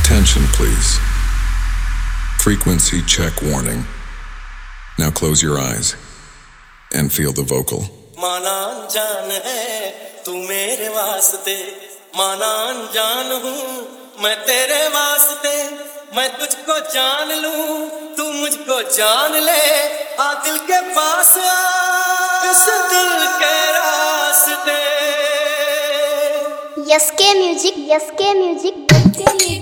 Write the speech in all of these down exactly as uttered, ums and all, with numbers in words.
Attention, please. Frequency check warning. Now close your eyes and feel the vocal. माना जान है तू मेरे वास्ते, माना जान हूँ मैं तेरे वास्ते, मैं तुझको जान लूँ तू मुझको जान ले, आ दिल के पास आ इस दिल के रास्ते। S K music, S K music, S K music.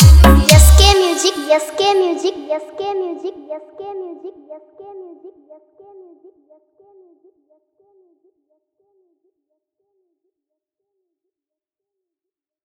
S K music, S K music, S K music, S K music, yes